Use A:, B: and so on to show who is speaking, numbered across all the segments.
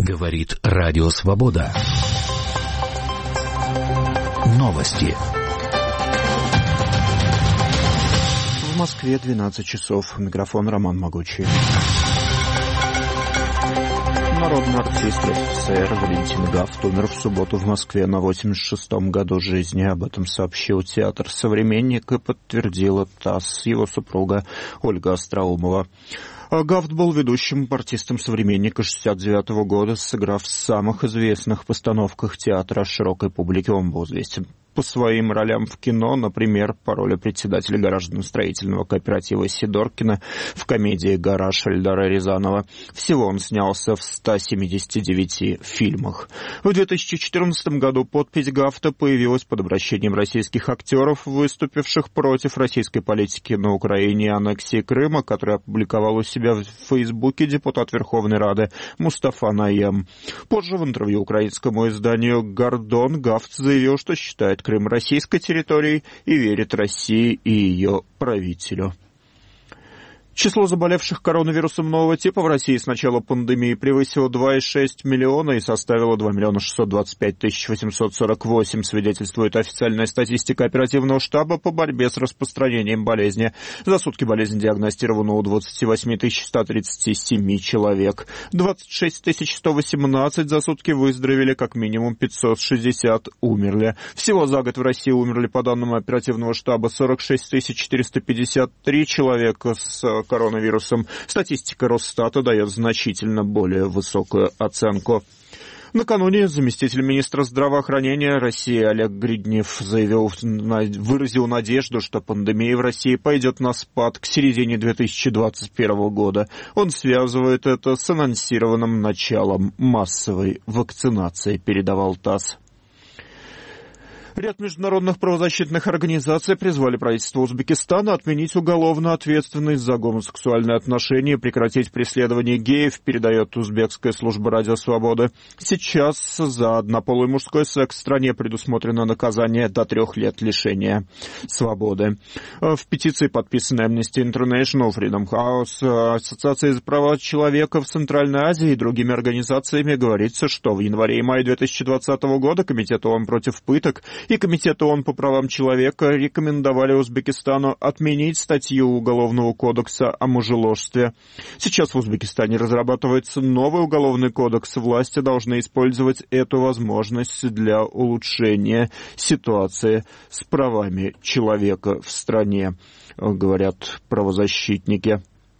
A: Говорит Радио Свобода. Новости.
B: В Москве 12 часов. Микрофон Роман Могучий. Народный артист РСФСР Валентин Гафт умер в субботу в Москве на 86-м году жизни. Об этом сообщил театр «Современник» и подтвердила ТАСС его супруга Ольга Остроумова. Гафт был ведущим артистом «Современника» 1969 года, сыграв в самых известных постановках театра широкой публике. Он был известен по своим ролям в кино, например, по роли председателя гаражно-строительного кооператива Сидоркина в комедии «Гараж» Эльдара Рязанова. Всего он снялся в 179 фильмах. В 2014 году подпись Гафта появилась под обращением российских актеров, выступивших против российской политики на Украине и аннексии Крыма, который опубликовал у себя в Фейсбуке депутат Верховной Рады Мустафа Наем. Позже в интервью украинскому изданию «Гордон» Гафт заявил, что считает Крым российской территорией и верит России и ее правителю. Число заболевших коронавирусом нового типа в России с начала пандемии превысило 2,6 миллиона и составило 2 625 848, свидетельствует официальная статистика оперативного штаба по борьбе с распространением болезни. За сутки болезнь диагностирована у 28 137 человек. 26 118 за сутки выздоровели, как минимум 560 умерли. Всего за год в России умерли, по данным оперативного штаба, 46 453 человека с коронавирусом. Статистика Росстата дает значительно более высокую оценку. Накануне заместитель министра здравоохранения России Олег Гриднев выразил надежду, что пандемия в России пойдет на спад к середине 2021 года. Он связывает это с анонсированным началом массовой вакцинации, передавал ТАСС. Ряд международных правозащитных организаций призвали правительство Узбекистана отменить уголовную ответственность за гомосексуальные отношения и прекратить преследование геев, передает узбекская служба Радио Свободы. Сейчас за однополый мужской секс в стране предусмотрено наказание до 3 лет лишения свободы. В петиции, подписанной Amnesty International, Freedom House, Ассоциацией за права человека в Центральной Азии и другими организациями говорится, что в январе и мае 2020 года Комитет ООН против пыток и Комитет ООН по правам человека рекомендовали Узбекистану отменить статью Уголовного кодекса о мужеложстве. Сейчас в Узбекистане разрабатывается новый уголовный кодекс. Власти должны использовать эту возможность для улучшения ситуации с правами человека в стране, говорят правозащитники.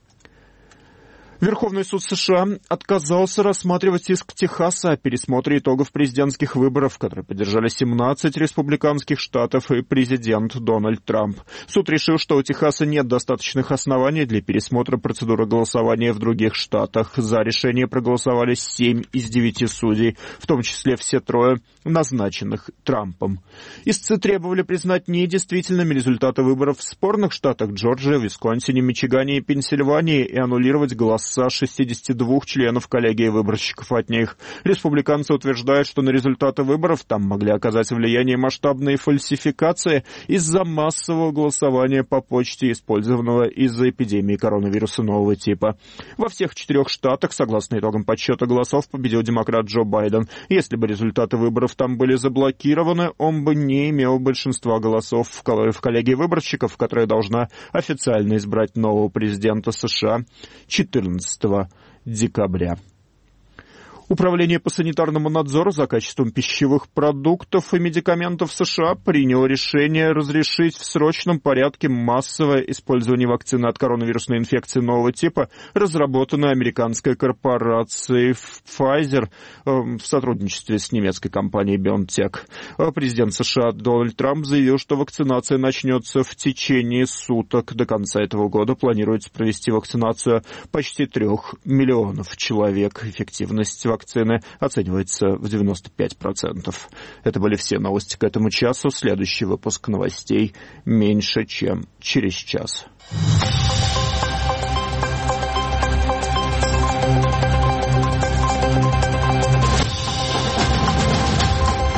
B: Верховный суд США отказался рассматривать иск Техаса о пересмотре итогов президентских выборов, которые поддержали 17 республиканских штатов и президент Дональд Трамп. Суд решил, что у Техаса нет достаточных оснований для пересмотра процедуры голосования в других штатах. За решение проголосовали 7 из 9 судей, в том числе все 3 назначенных Трампом. Истцы требовали признать недействительными результаты выборов в спорных штатах Джорджия, Висконсине, Мичигане и Пенсильвании и аннулировать голоса 62 членов коллегии выборщиков от них. Республиканцы утверждают, что на результаты выборов там могли оказать влияние масштабные фальсификации из-за массового голосования по почте, использованного из-за эпидемии коронавируса нового типа. Во всех 4 штатах, согласно итогам подсчета голосов, победил демократ Джо Байден. Если бы результаты выборов там были заблокированы, он бы не имел большинства голосов в коллегии выборщиков, которая должна официально избрать нового президента США 14 декабря. Управление по санитарному надзору за качеством пищевых продуктов и медикаментов США приняло решение разрешить в срочном порядке массовое использование вакцины от коронавирусной инфекции нового типа, разработанной американской корпорацией Pfizer в сотрудничестве с немецкой компанией BioNTech. Президент США Дональд Трамп заявил, что вакцинация начнется в течение суток. До конца этого года планируется провести вакцинацию почти 3 миллионов человек. Эффективность вакцины оценивается в 95%. Это были все новости к этому часу. Следующий выпуск новостей меньше, чем через час.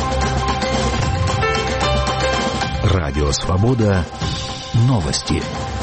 A: Радио Свобода. Новости.